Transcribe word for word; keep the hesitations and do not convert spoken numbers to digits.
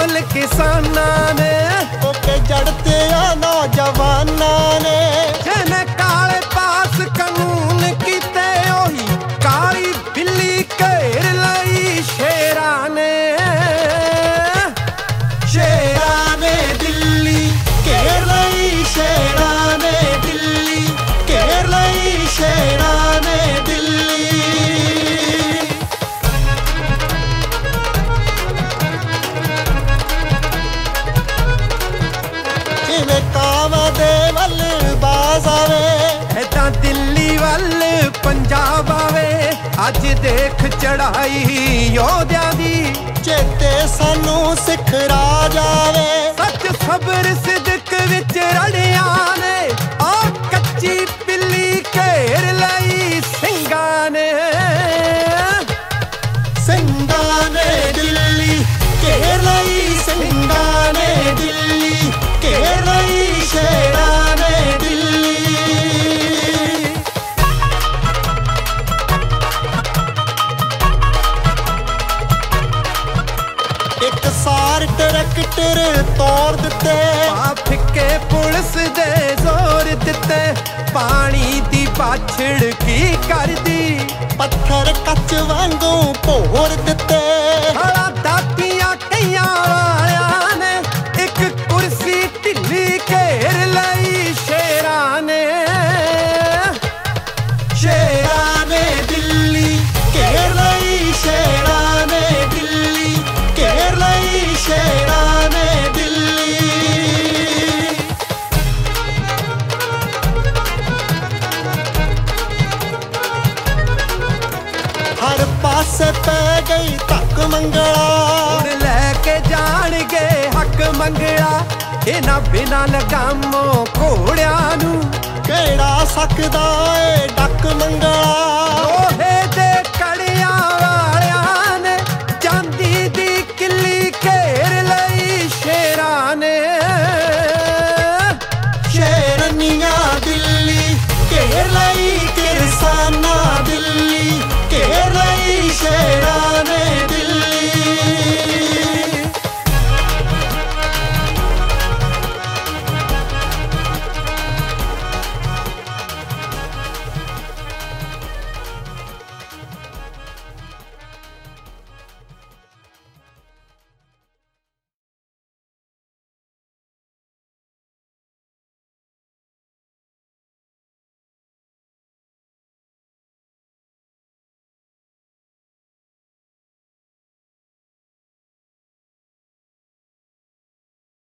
ढोल किसाना ने ओके जड़ते आ नौजवाना ने जिन्हें काले पास कानून कीते ओही काली बिल्ली घेर लई शेरा ने शेरा ने दिल्ली घेर लई शेरा ने दिल्ली घेर लई शेरा ने दिल्ली जिवें कावां दे वल बाज आवे ऐदां दिल्ली वल पंजाब आवे अज देख चढ़ाई योद्या दी चेते सानू सिख राज आवे सच सबर सिदक विच रड़िया ने आ कच्ची पिल्ली घेर लई सिंगा ने सिंगा ने दिल्ली घेर लई सिंगा ने दिल्ली घेर लई शेरा ने दिल्ली एक सार ट्रैक्टर तोड़ दिते आ फिक्के पुलिस दे जोर दिते पानी दी पाछड़ की कर दी पत्थर कच वांगू भोर दिते हला दातियां कईयां वालियां ने एक कुर्सी ढिल्ली घेर लई शेरा ने शेरा ने दिल्ली घेर लई शेरा ने दिल्ली घेर लई शेरा ने दिल्ली हर पासे पै गई धक मंगला हुण लैके जाणगे हक मंगला इन्हां बिना लगामों घोड़ियां नूं केड़ा सकदा ए डक मंगला लोहे